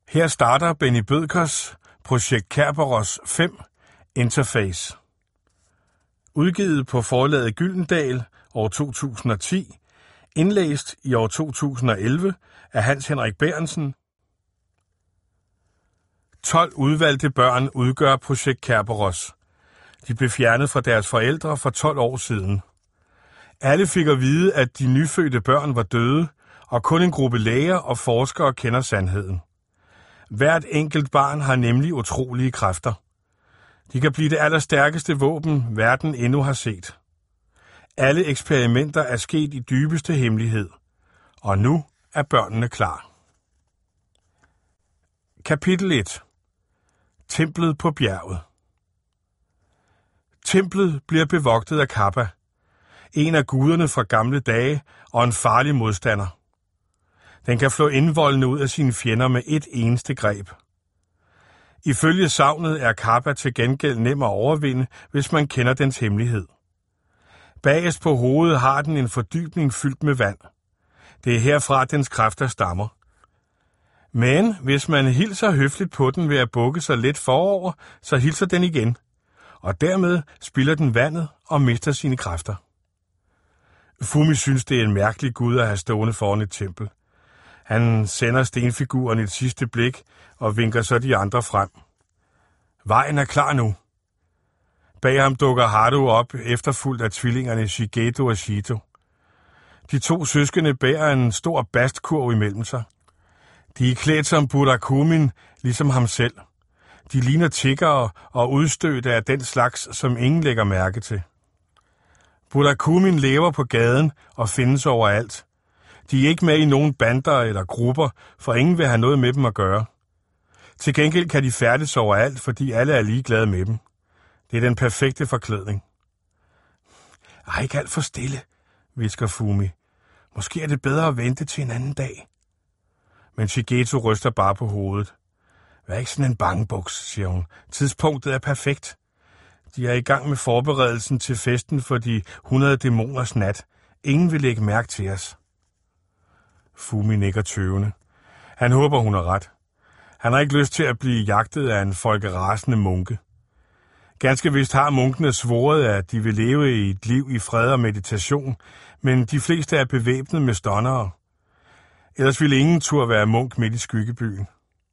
Her starter Benny Bødkers projekt Kerberos 5 Interface. Udgivet på forlaget Gyldendal år 2010, indlæst i år 2011 af Hans Henrik Bærentsen. 12 udvalgte børn udgør projekt Kerberos. De blev fjernet fra deres forældre for 12 år siden. Alle fik at vide, at de nyfødte børn var døde, og kun en gruppe læger og forskere kender sandheden. Hvert enkelt barn har nemlig utrolige kræfter. De kan blive det allerstærkeste våben, verden endnu har set. Alle eksperimenter er sket i dybeste hemmelighed, og nu er børnene klar. Kapitel 1. Templet på bjerget. Templet bliver bevogtet af Kappa, en af guderne fra gamle dage og en farlig modstander. Den kan flå indvoldene ud af sine fjender med et eneste greb. Ifølge sagnet er Kappa til gengæld nem at overvinde, hvis man kender dens hemmelighed. Bagerst på hovedet har den en fordybning fyldt med vand. Det er herfra dens kræfter stammer. Men hvis man hilser høfligt på den ved at bukke sig lidt forover, så hilser den igen, og dermed spilder den vandet og mister sine kræfter. Fumi synes, det er en mærkelig gud at have stående foran et tempel. Han sender stenfiguren et sidste blik og vinker så de andre frem. Vejen er klar nu. Bag ham dukker Haru op, efterfulgt af tvillingerne Shigeto og Shito. De to søskende bærer en stor bastkurv imellem sig. De er klædt som Burakumin, ligesom ham selv. De ligner tiggere og udstødte af den slags, som ingen lægger mærke til. Burakumin lever på gaden og findes overalt. De er ikke med i nogen bander eller grupper, for ingen vil have noget med dem at gøre. Til gengæld kan de færdes overalt, fordi alle er ligeglade med dem. Det er den perfekte forklædning. Ikke alt for stille, hvisker Fumi. Måske er det bedre at vente til en anden dag. Men Shigeto ryster bare på hovedet. Vær ikke sådan en bangebuks, siger hun. Tidspunktet er perfekt. De er i gang med forberedelsen til festen for de 100 dæmoners nat. Ingen vil lægge mærke til os. Fumi nikker tøvende. Han håber, hun har ret. Han har ikke lyst til at blive jagtet af en folkerasende munke. Ganske vist har munkene svoret, at de vil leve i et liv i fred og meditation, men de fleste er bevæbnet med stonnere. Ellers ville ingen tur være munk midt i skyggebyen.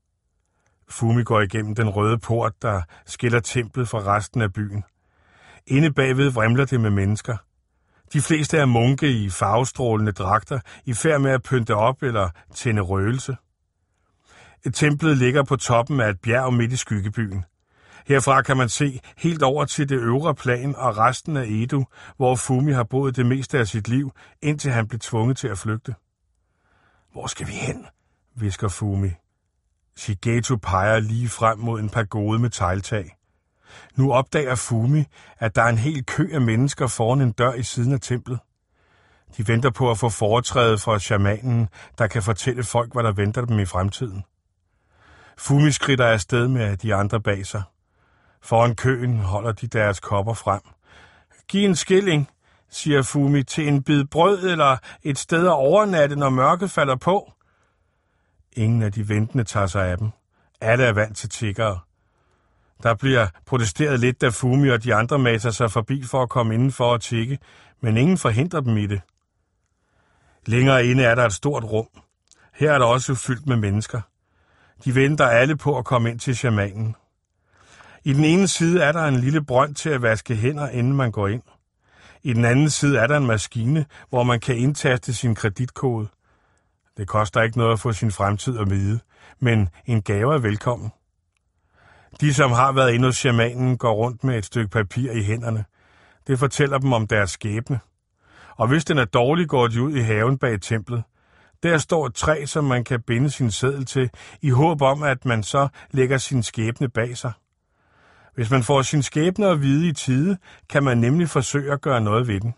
Fumi går igennem den røde port, der skiller templet fra resten af byen. Inde bagved vrimler det med mennesker. De fleste er munke i farvestrålende dragter, i færd med at pynte op eller tænde røgelse. Templet ligger på toppen af et bjerg midt i skyggebyen. Herfra kan man se helt over til det øvre plan og resten af Edo, hvor Fumi har boet det meste af sit liv, indtil han blev tvunget til at flygte. Hvor skal vi hen? Hvisker Fumi. Shigeto peger lige frem mod en pagode med tegltag. Nu opdager Fumi, at der er en hel kø af mennesker foran en dør i siden af templet. De venter på at få foretræde fra shamanen, der kan fortælle folk, hvad der venter dem i fremtiden. Fumi skridter afsted med de andre bag sig. Foran køen holder de deres kopper frem. Giv en skilling, siger Fumi, til en bid brød eller et sted at overnatte, når mørket falder på. Ingen af de ventende tager sig af dem. Alle er vant til tiggere. Der bliver protesteret lidt, da Fumi og de andre maser sig forbi for at komme indenfor og tigge, men ingen forhindrer dem i det. Længere inde er der et stort rum. Her er der også fyldt med mennesker. De venter alle på at komme ind til shamanen. I den ene side er der en lille brønd til at vaske hænder, inden man går ind. I den anden side er der en maskine, hvor man kan indtaste sin kreditkode. Det koster ikke noget at få sin fremtid at vide, men en gave er velkommen. De, som har været inde hos shamanen, går rundt med et stykke papir i hænderne. Det fortæller dem om deres skæbne. Og hvis den er dårlig, går de ud i haven bag templet. Der står et træ, som man kan binde sin seddel til, i håb om, at man så lægger sin skæbne bag sig. Hvis man får sin skæbne at vide i tide, kan man nemlig forsøge at gøre noget ved den.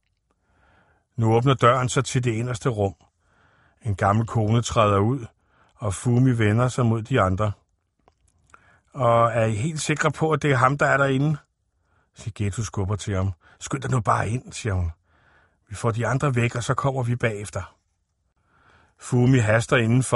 Nu åbner døren sig til det inderste rum. En gammel kone træder ud, og Fumi vender sig mod de andre. Og er I helt sikre på, at det er ham, der er derinde? Shigeto skubber til ham. Skynd dig nu bare ind, siger hun. Vi får de andre væk, og så kommer vi bagefter. Fumi haster indenfor